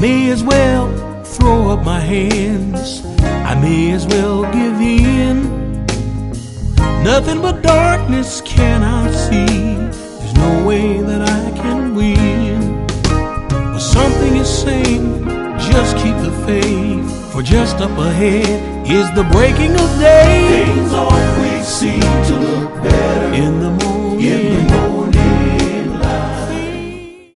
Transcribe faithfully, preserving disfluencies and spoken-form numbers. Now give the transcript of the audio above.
may as well throw up my hands. I may as well give in. Nothing but darkness can I see. There's no way that I can win. But something is saying, just keep the faith, for just up ahead is the breaking of day. Things always seem to look better in the morning. In the